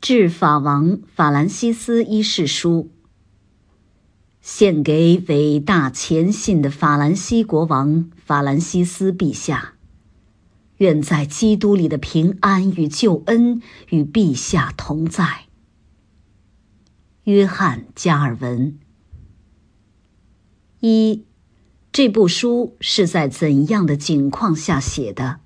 致法王法兰西斯一世书，献给伟大虔信的法兰西国王法兰西斯陛下，愿在基督里的平安与救恩与陛下同在。约翰·加尔文。一，这部书是在怎样的境况下写的？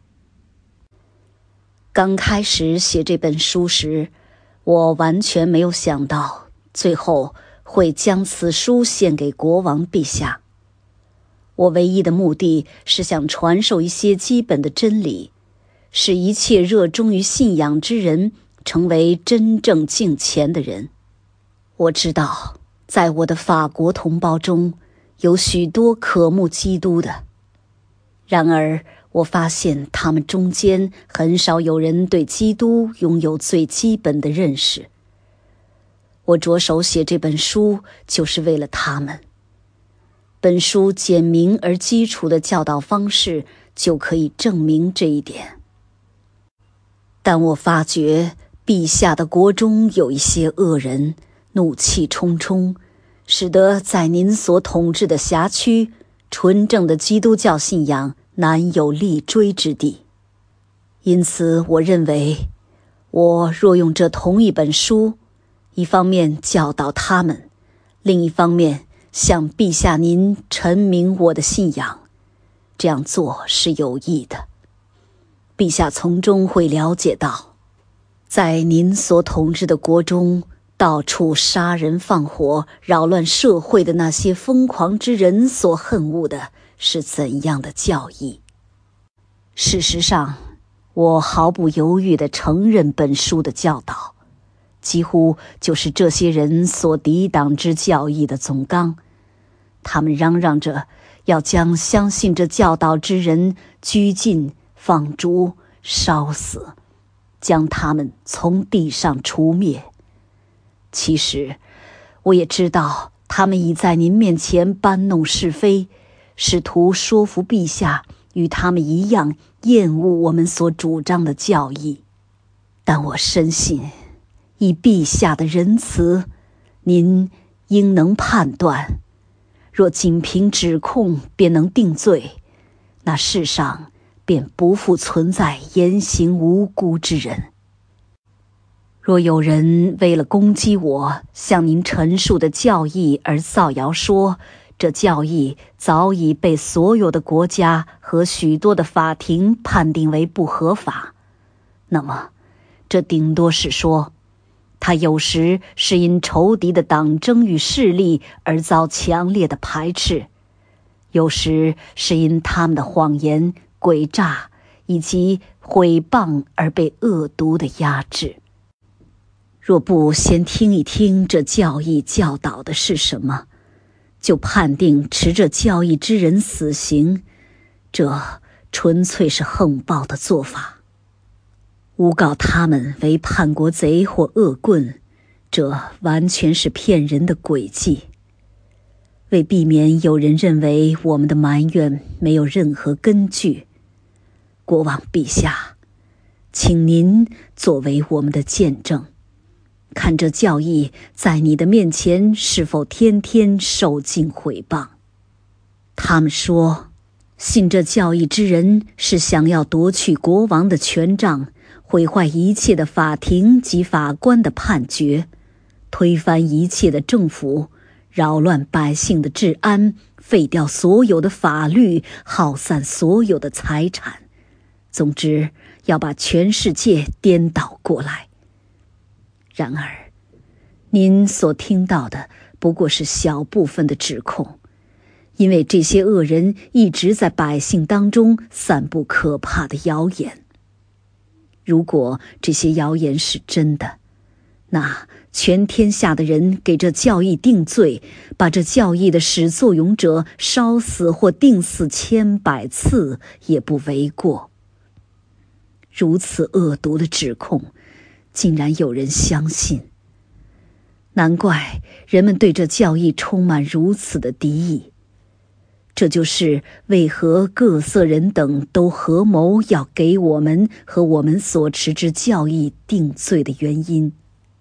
刚开始写这本书时，我完全没有想到最后会将此书献给国王陛下。我唯一的目的是想传授一些基本的真理，使一切热衷于信仰之人成为真正敬虔的人。我知道在我的法国同胞中有许多渴慕基督的，然而我发现他们中间很少有人对基督拥有最基本的认识。我着手写这本书就是为了他们。本书简明而基础的教导方式就可以证明这一点。但我发觉陛下的国中有一些恶人，怒气冲冲，使得在您所统治的辖区，纯正的基督教信仰难有立锥之地。因此我认为，我若用这同一本书，一方面教导他们，另一方面向陛下您陈明我的信仰，这样做是有益的。陛下从中会了解到，在您所统治的国中，到处杀人放火、扰乱社会的那些疯狂之人所恨恶的是怎样的教义。事实上，我毫不犹豫地承认本书的教导，几乎就是这些人所抵挡之教义的总纲。他们嚷嚷着要将相信这教导之人拘禁、放逐、烧死，将他们从地上除灭。其实我也知道他们已在您面前搬弄是非，试图说服陛下与他们一样厌恶我们所主张的教义。但我深信，以陛下的仁慈，您应能判断，若仅凭指控便能定罪，那世上便不复存在言行无辜之人。若有人为了攻击我向您陈述的教义而造谣说，这教义早已被所有的国家和许多的法庭判定为不合法，那么这顶多是说，他有时是因仇敌的党争与势力而遭强烈的排斥，有时是因他们的谎言、诡诈以及毁谤而被恶毒的压制。若不先听一听这教义教导的是什么，就判定持这教义之人死刑，这纯粹是横暴的做法。诬告他们为叛国贼或恶棍，这完全是骗人的诡计。为避免有人认为我们的埋怨没有任何根据，国王陛下，请您作为我们的见证，看这教义在你的面前是否天天受尽毁谤。他们说，信这教义之人是想要夺去国王的权杖，毁坏一切的法庭及法官的判决，推翻一切的政府，扰乱百姓的治安，废掉所有的法律，耗散所有的财产，总之要把全世界颠倒过来。然而，您所听到的不过是小部分的指控，因为这些恶人一直在百姓当中散布可怕的谣言。如果这些谣言是真的，那全天下的人给这教义定罪，把这教义的始作俑者烧死或定死千百次也不为过。如此恶毒的指控，竟然有人相信，难怪人们对这教义充满如此的敌意。这就是为何各色人等都合谋要给我们和我们所持之教义定罪的原因。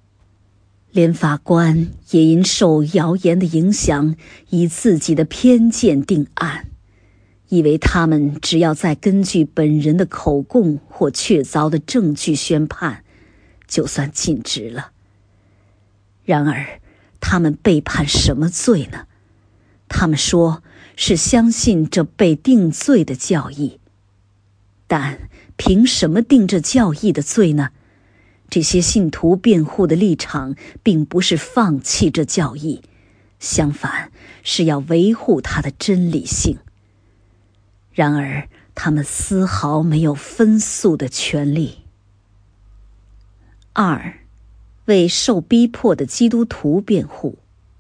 连法官也因受谣言的影响，以自己的偏见定案，以为他们只要再根据本人的口供或确凿的证据宣判，就算尽职了。然而他们被判什么罪呢？他们说是相信这被定罪的教义，但凭什么定这教义的罪呢？这些信徒辩护的立场并不是放弃这教义，相反是要维护它的真理性。然而他们丝毫没有分诉的权利。2. 为受逼迫的基督徒辩护。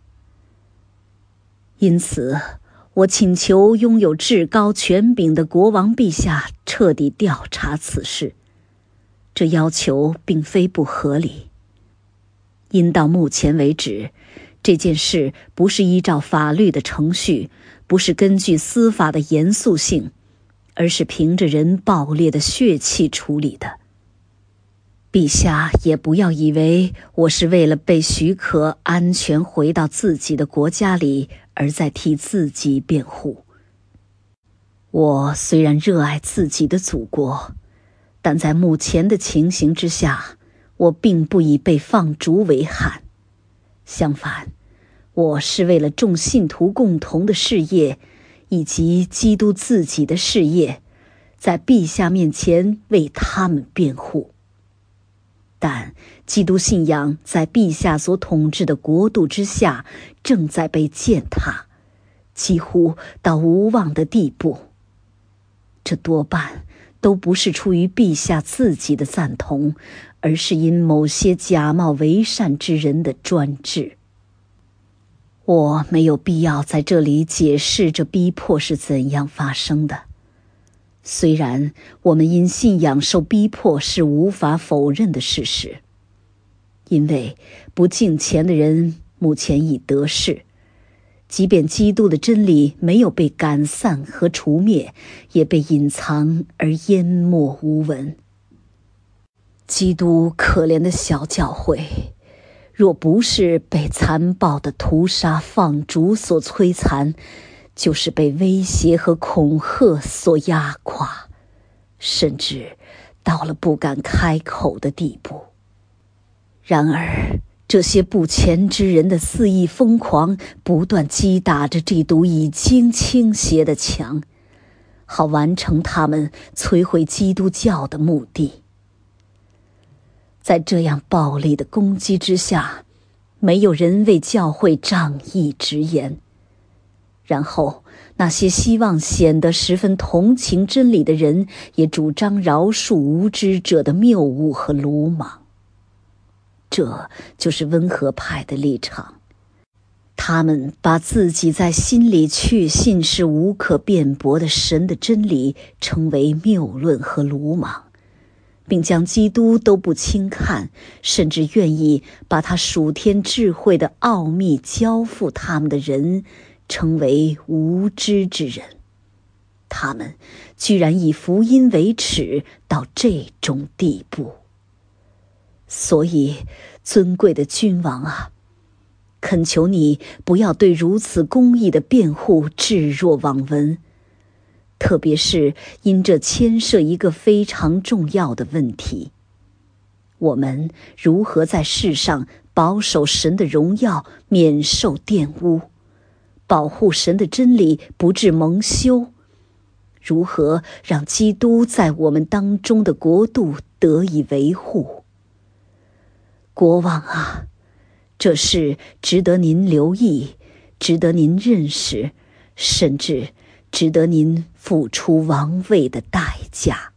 因此我请求拥有至高权柄的国王陛下彻底调查此事。这要求并非不合理，因到目前为止，这件事不是依照法律的程序，不是根据司法的严肃性，而是凭着人暴烈的血气处理的。陛下也不要以为我是为了被许可安全回到自己的国家里而在替自己辩护。我虽然热爱自己的祖国，但在目前的情形之下，我并不以被放逐为憾。相反，我是为了众信徒共同的事业，以及基督自己的事业，在陛下面前为他们辩护。但基督信仰在陛下所统治的国度之下，正在被践踏，几乎到无望的地步。这多半都不是出于陛下自己的赞同，而是因某些假冒为善之人的专制。我没有必要在这里解释这逼迫是怎样发生的。虽然我们因信仰受逼迫是无法否认的事实，因为不敬虔的人目前已得势，即便基督的真理没有被赶散和除灭，也被隐藏而淹没无闻。基督可怜的小教会，若不是被残暴的屠杀放逐所摧残，就是被威胁和恐吓所压垮，甚至到了不敢开口的地步。然而这些不虔之人的肆意疯狂，不断击打着这堵已经倾斜的墙，好完成他们摧毁基督教的目的。在这样暴力的攻击之下，没有人为教会仗义直言。然后那些希望显得十分同情真理的人，也主张饶恕无知者的谬误和鲁莽。这就是温和派的立场。他们把自己在心里确信是无可辩驳的神的真理称为谬论和鲁莽，并将基督都不轻看，甚至愿意把他属天智慧的奥秘交付他们的人称为无知之人。他们居然以福音为耻到这种地步。所以尊贵的君王啊，恳求你不要对如此公义的辩护置若罔闻，特别是因这牵涉一个非常重要的问题：我们如何在世上保守神的荣耀免受玷污，保护神的真理不致蒙羞，如何让基督在我们当中的国度得以维护。国王啊，这事值得您留意，值得您认识，甚至值得您付出王位的代价。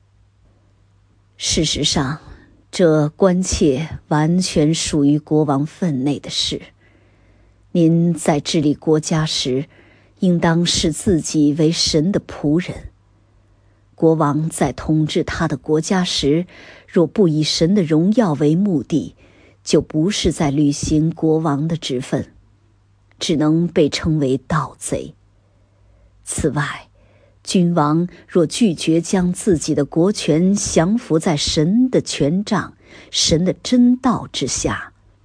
事实上，这关切完全属于国王分内的事。您在治理国家时，应当视自己为神的仆人。国王在统治他的国家时，若不以神的荣耀为目的，就不是在履行国王的职分，只能被称为盗贼。此外，君王若拒绝将自己的国权降服在神的权杖、神的真道之下，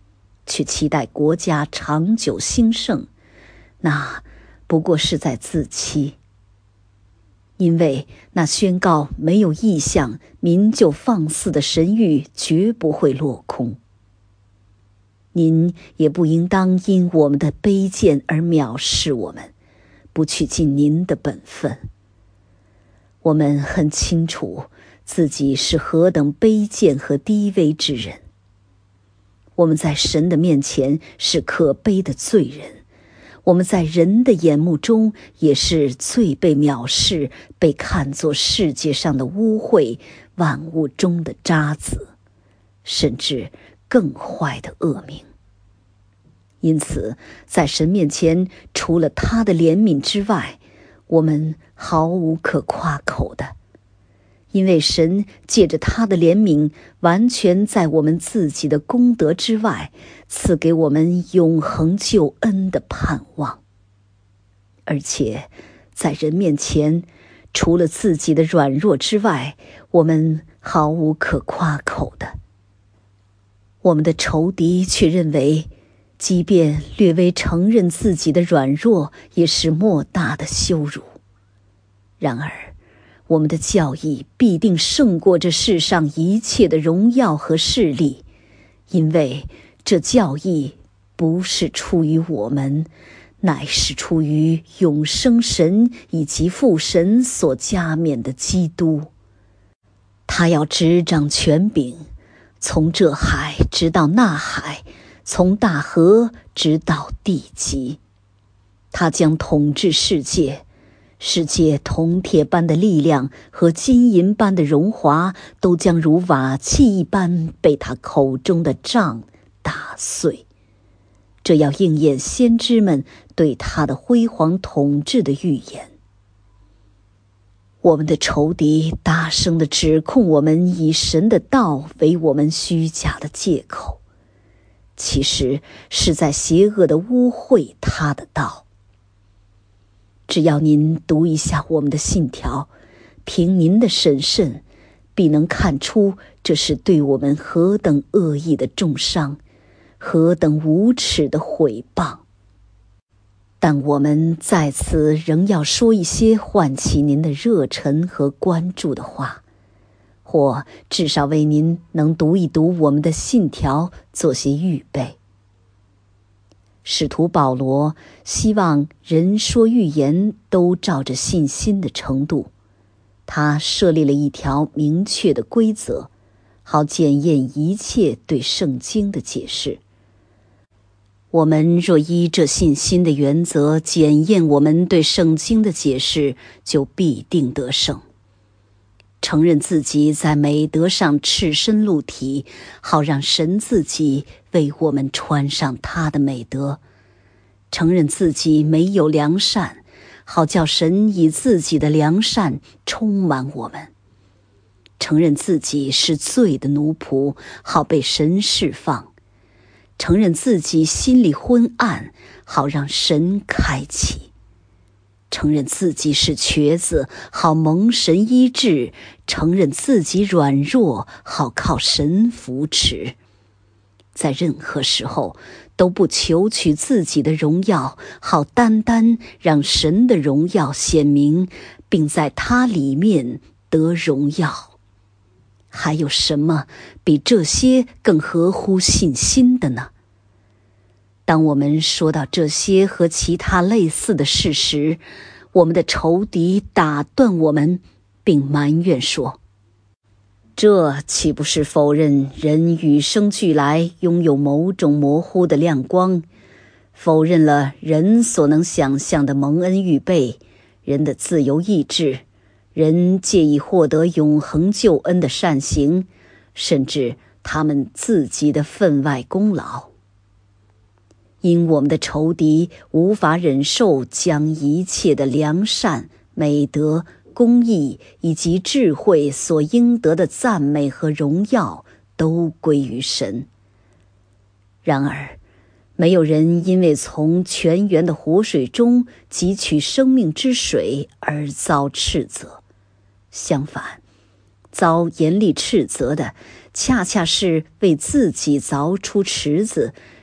去期待国家长久兴盛，那不过是在自欺。因为那宣告没有异象，民就放肆的神谕绝不会落空。您也不应当因我们的卑贱而藐视我们，不去尽您的本分。我们很清楚自己是何等卑贱和低微之人。我们在神的面前是可悲的罪人，我们在人的眼目中也是最被藐视，被看作世界上的污秽，万物中的渣滓，甚至更坏的恶名。因此在神面前，除了他的怜悯之外，我们毫无可夸口的。因为神借着他的怜悯，完全在我们自己的功德之外，赐给我们永恒救恩的盼望。而且在人面前，除了自己的软弱之外，我们毫无可夸口的。我们的仇敌却认为，即便略微承认自己的软弱，也是莫大的羞辱。然而我们的教义必定胜过这世上一切的荣耀和势力，因为这教义不是出于我们，乃是出于永生神以及父神所加冕的基督。他要执掌权柄，从这海直到那海，从大河直到地极。他将统治世界，世界铜铁般的力量和金银般的荣华，都将如瓦器一般被他口中的杖打碎。这要应验先知们对他的辉煌统治的预言。我们的仇敌大声地指控我们以神的道为我们虚假的借口，其实是在邪恶地污秽他的道。只要您读一下我们的信条，凭您的审慎，必能看出这是对我们何等恶意的重伤，何等无耻的毁谤。但我们在此仍要说一些唤起您的热忱和关注的话，或至少为您能读一读我们的信条做些预备。使徒保罗希望人说预言都照着信心的程度，他设立了一条明确的规则，好检验一切对圣经的解释。我们若依这信心的原则检验我们对圣经的解释，就必定得胜。承认自己在美德上赤身露体，好让神自己为我们穿上他的美德；承认自己没有良善，好叫神以自己的良善充满我们；承认自己是罪的奴仆，好被神释放；承认自己心里昏暗，好让神开启；承认自己是瘸子，好蒙神医治；承认自己软弱，好靠神扶持。在任何时候都不求取自己的荣耀，好单单让神的荣耀显明，并在他里面得荣耀。还有什么比这些更合乎信心的呢？当我们说到这些和其他类似的事时，我们的仇敌打断我们，并埋怨说：这岂不是否认人与生俱来拥有某种模糊的亮光，否认了人所能想象的蒙恩预备，人的自由意志，人借以获得永恒救恩的善行，甚至他们自己的分外功劳？因我们的仇敌无法忍受将一切的良善、美德、公义以及智慧所应得的赞美和荣耀都归于神。然而没有人因为从泉源的活水中汲取生命之水而遭斥责，相反，遭严厉斥责的恰恰是为自己凿出池子，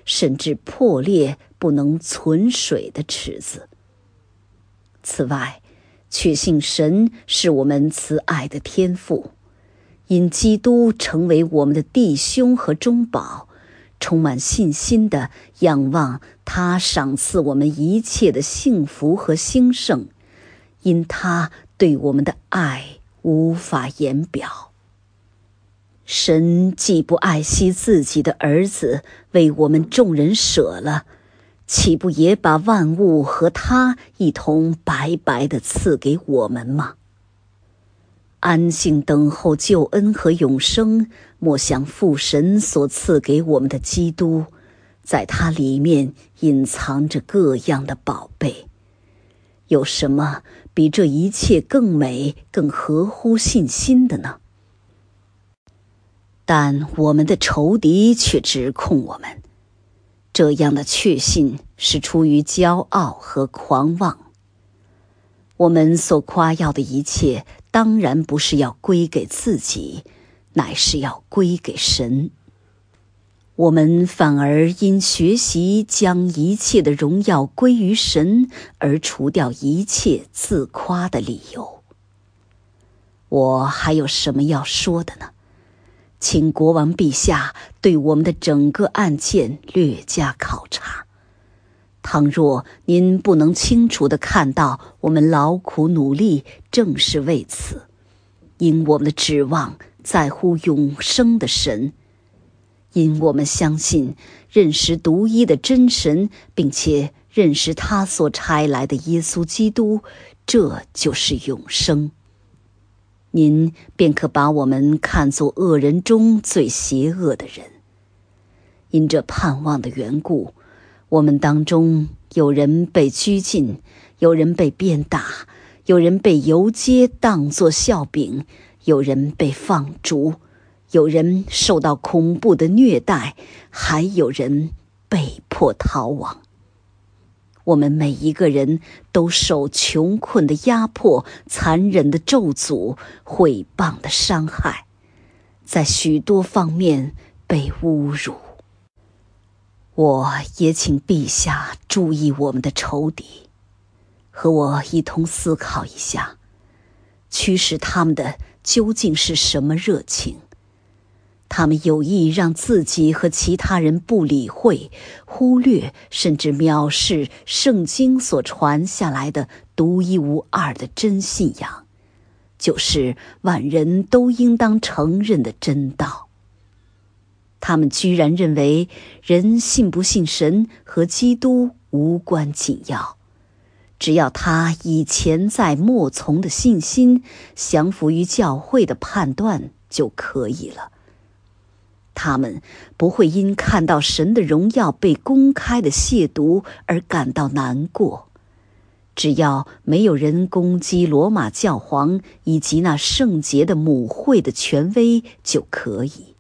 甚至破裂不能存水的池子。此外，确信神是我们慈爱的天父，因基督成为我们的弟兄和中保，充满信心地仰望他赏赐我们一切的幸福和兴盛，因他对我们的爱无法言表。神既不爱惜自己的儿子为我们众人舍了，岂不也把万物和他一同白白地赐给我们吗？安静等候救恩和永生，莫想父神所赐给我们的基督，在他里面隐藏着各样的宝贝。有什么比这一切更美、更合乎信心的呢？但我们的仇敌却指控我们，这样的确信是出于骄傲和狂妄。我们所夸耀的一切，当然不是要归给自己，乃是要归给神。我们反而因学习将一切的荣耀归于神，而除掉一切自夸的理由。我还有什么要说的呢？请国王陛下对我们的整个案件略加考察。倘若您不能清楚地看到我们劳苦努力正是为此，因我们的指望在乎永生的神，因我们相信认识独一的真神，并且认识他所差来的耶稣基督，这就是永生。您便可把我们看作恶人中最邪恶的人。因这盼望的缘故，我们当中有人被拘禁，有人被鞭打，有人被游街当作笑柄，有人被放逐，有人受到恐怖的虐待，还有人被迫逃亡。我们每一个人都受穷困的压迫、残忍的咒诅、毁谤的伤害，在许多方面被侮辱。我也请陛下注意我们的仇敌，和我一同思考一下，驱使他们的究竟是什么热情？他们有意让自己和其他人不理会、忽略甚至藐视圣经所传下来的独一无二的真信仰，就是万人都应当承认的真道。他们居然认为人信不信神和基督无关紧要，只要他以潜在默从的信心降服于教会的判断就可以了。他们不会因看到神的荣耀被公开的亵渎而感到难过，只要没有人攻击罗马教皇以及那圣洁的母会的权威就可以。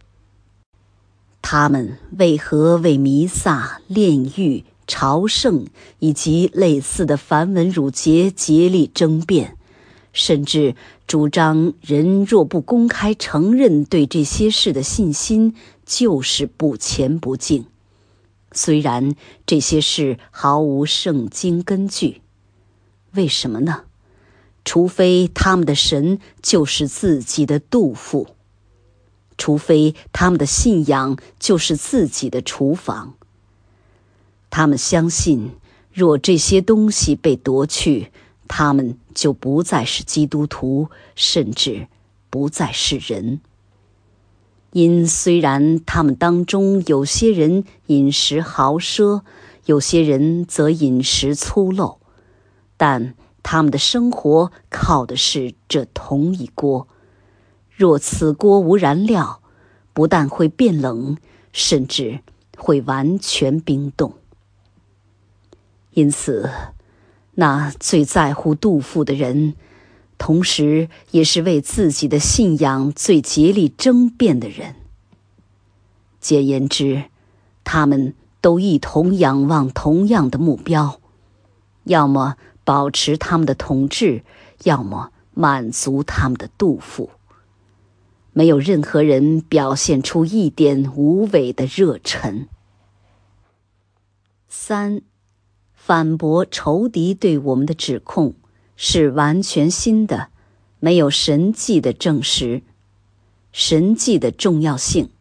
他们为何为弥撒、炼狱、朝圣以及类似的繁文缛节竭力争辩，甚至主张人若不公开承认对这些事的信心，就是不虔不敬，虽然这些事毫无圣经根据。为什么呢？除非他们的神就是自己的肚腹，除非他们的信仰就是自己的厨房。他们相信，若这些东西被夺去，他们就不再是基督徒，甚至不再是人。因虽然他们当中有些人饮食豪奢，有些人则饮食粗陋，但他们的生活靠的是这同一锅。若此锅无燃料，不但会变冷，甚至会完全冰冻。因此，那最在乎肚腹的人，同时也是为自己的信仰最竭力争辩的人。简言之，他们都一同仰望同样的目标，要么保持他们的统治，要么满足他们的肚腹。没有任何人表现出一点无谓的热忱。 3. 反驳仇敌对我们的指控是完全新的，没有神迹的证实。神迹的重要性。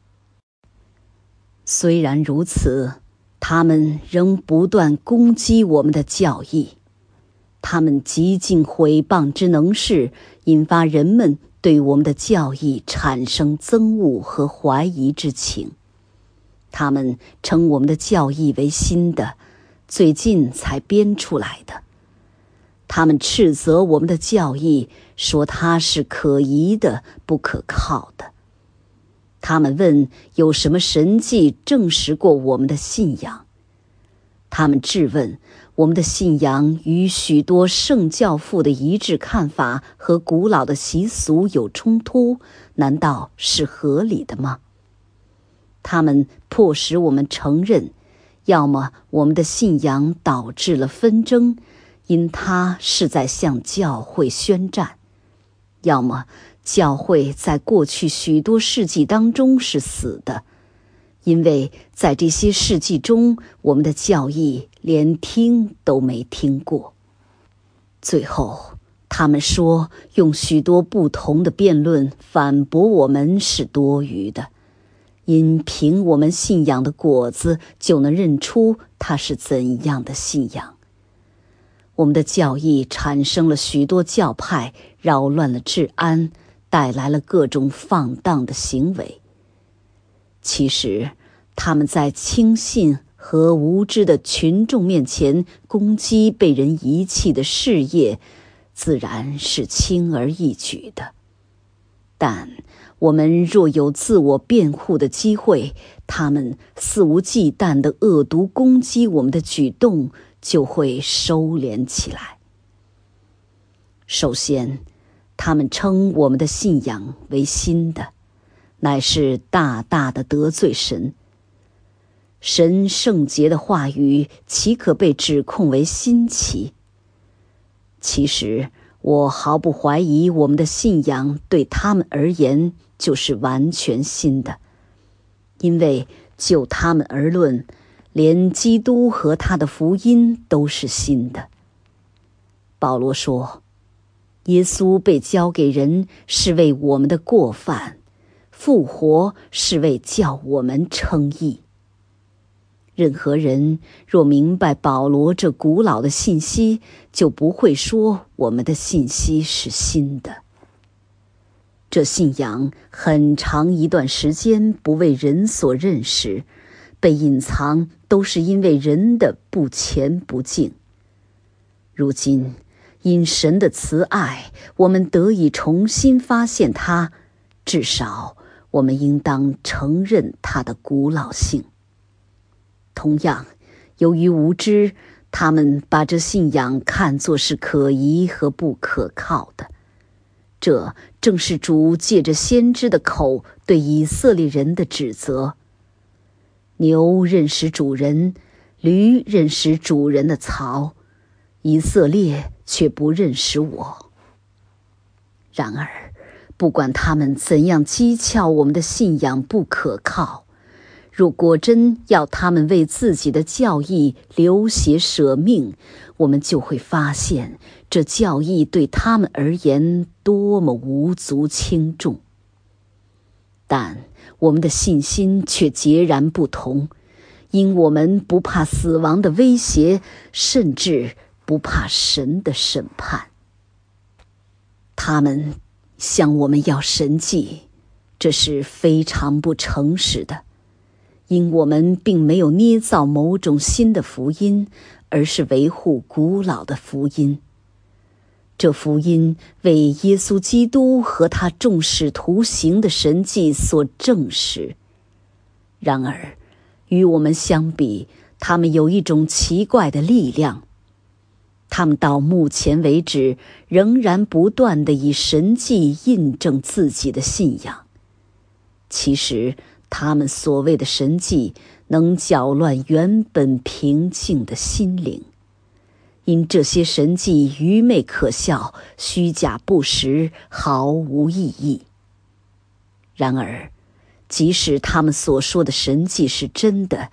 虽然如此，他们仍不断攻击我们的教义。他们极尽毁谤之能事，引发人们对我们的教义产生憎恶和怀疑之情。他们称我们的教义为新的，最近才编出来的。他们斥责我们的教义，说它是可疑的、不可靠的。他们问有什么神迹证实过我们的信仰。他们质问我们的信仰与许多圣教父的一致看法和古老的习俗有冲突，难道是合理的吗？他们迫使我们承认，要么我们的信仰导致了纷争，因它是在向教会宣战；要么教会在过去许多世纪当中是死的，因为在这些世纪中，我们的教义连听都没听过。最后，他们说用许多不同的辩论反驳我们是多余的，因凭我们信仰的果子就能认出它是怎样的信仰。我们的教义产生了许多教派，扰乱了治安，带来了各种放荡的行为。其实，他们在轻信和无知的群众面前攻击被人遗弃的事业，自然是轻而易举的。但我们若有自我辩护的机会，他们肆无忌惮地恶毒攻击我们的举动就会收敛起来。首先，他们称我们的信仰为新的，乃是大大的得罪神。神圣洁的话语岂可被指控为新奇？其实，我毫不怀疑我们的信仰对他们而言就是完全新的，因为就他们而论，连基督和他的福音都是新的。保罗说，耶稣被交给人是为我们的过犯，复活是为叫我们称义。任何人若明白保罗这古老的信息，就不会说我们的信息是新的。这信仰很长一段时间不为人所认识，被隐藏都是因为人的不虔不敬。如今，因神的慈爱，我们得以重新发现它，至少我们应当承认它的古老性。同样，由于无知，他们把这信仰看作是可疑和不可靠的。这正是主借着先知的口对以色列人的指责。牛认识主人，驴认识主人的槽，以色列却不认识我。然而，不管他们怎样讥诮我们的信仰不可靠，若果真要他们为自己的教义流血舍命，我们就会发现这教义对他们而言多么无足轻重。但我们的信心却截然不同，因我们不怕死亡的威胁，甚至不怕神的审判。他们向我们要神迹，这是非常不诚实的，因我们并没有捏造某种新的福音，而是维护古老的福音。这福音为耶稣基督和他众使徒行的神迹所证实。然而，与我们相比，他们有一种奇怪的力量。他们到目前为止仍然不断地以神迹印证自己的信仰。其实，他们所谓的神迹能搅乱原本平静的心灵，因这些神迹愚昧可笑，虚假不实，毫无意义。然而，即使他们所说的神迹是真的，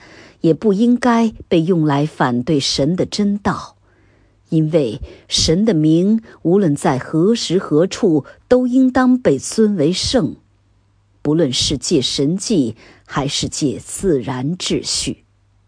也不应该被用来反对神的真道，因为神的名无论在何时何处都应当被尊为圣，不论是借神迹还是借自然秩序。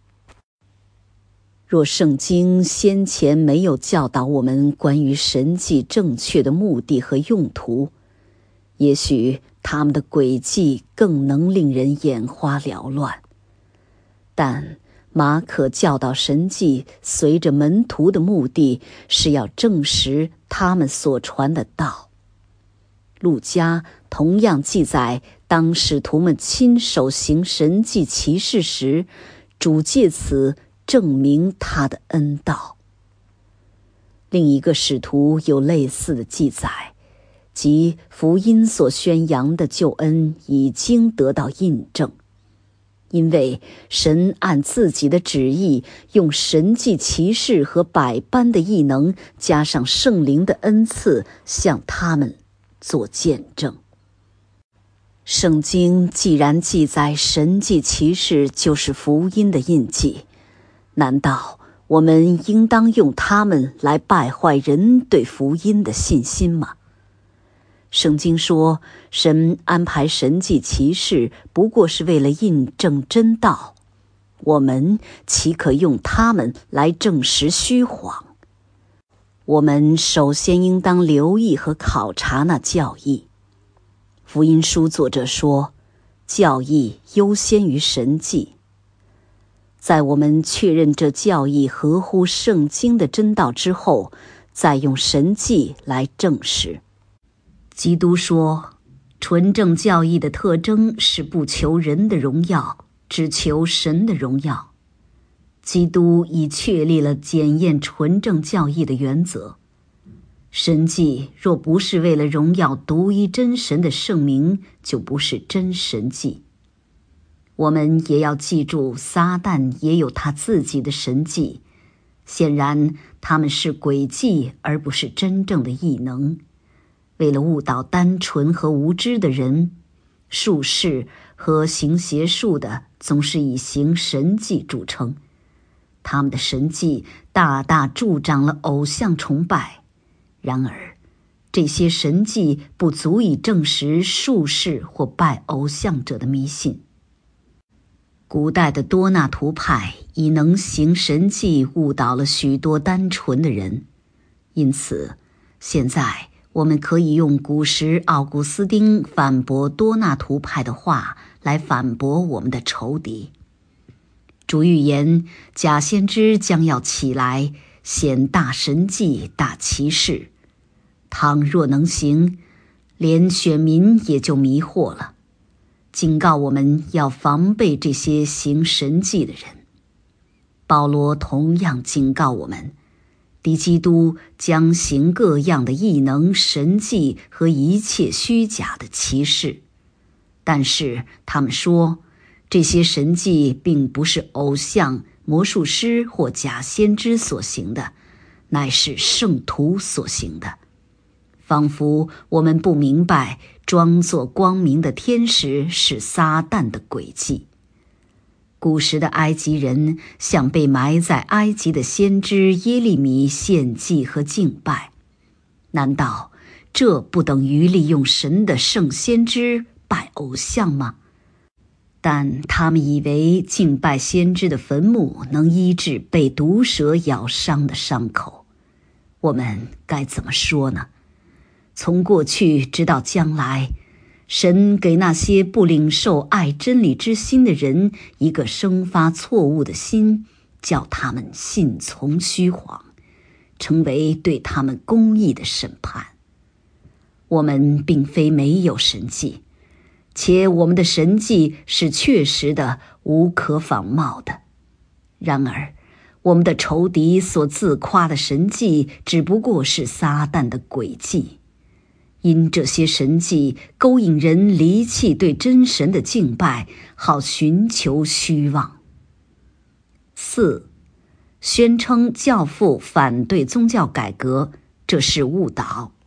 若圣经先前没有教导我们关于神迹正确的目的和用途，也许他们的诡计更能令人眼花缭乱。但马可教导神迹随着门徒的目的是要证实他们所传的道。路加同样记载，当使徒们亲手行神迹奇事时，主借此证明他的恩道。另一个使徒有类似的记载，即福音所宣扬的救恩已经得到印证，因为神按自己的旨意，用神迹奇事和百般的异能，加上圣灵的恩赐，向他们做见证。圣经既然记载神迹奇事就是福音的印记，难道我们应当用它们来败坏人对福音的信心吗？圣经说，神安排神迹奇事不过是为了印证真道，我们岂可用它们来证实虚谎？我们首先应当留意和考察那教义。福音书作者说，教义优先于神迹。在我们确认这教义合乎圣经的真道之后，再用神迹来证实。基督说，纯正教义的特征是不求人的荣耀，只求神的荣耀。基督已确立了检验纯正教义的原则。神迹若不是为了荣耀独一真神的圣名，就不是真神迹。我们也要记住，撒旦也有他自己的神迹，显然他们是诡计，而不是真正的异能。为了误导单纯和无知的人，术士和行邪术的总是以行神迹著称。他们的神迹大大助长了偶像崇拜。然而，这些神迹不足以证实术士或拜偶像者的迷信。古代的多纳图派以能行神迹误导了许多单纯的人，因此现在我们可以用古时奥古斯丁反驳多纳图派的话来反驳我们的仇敌。主预言假先知将要起来显大神迹大奇事，倘若能行，连选民也就迷惑了，警告我们要防备这些行神迹的人。保罗同样警告我们，敌基督将行各样的异能、神迹和一切虚假的奇事。但是他们说，这些神迹并不是偶像、魔术师或假先知所行的，乃是圣徒所行的。仿佛我们不明白，装作光明的天使是撒旦的诡计。古时的埃及人向被埋在埃及的先知耶利米献祭和敬拜，难道这不等于利用神的圣先知拜偶像吗？但他们以为敬拜先知的坟墓能医治被毒蛇咬伤的伤口。我们该怎么说呢？从过去直到将来，神给那些不领受爱真理之心的人一个生发错误的心，叫他们信从虚谎，成为对他们公义的审判。我们并非没有神迹，且我们的神迹是确实的、无可仿冒的。然而，我们的仇敌所自夸的神迹只不过是撒旦的诡计，因这些神迹勾引人离弃对真神的敬拜，好寻求虚妄。4. 宣称教父反对宗教改革，这是误导。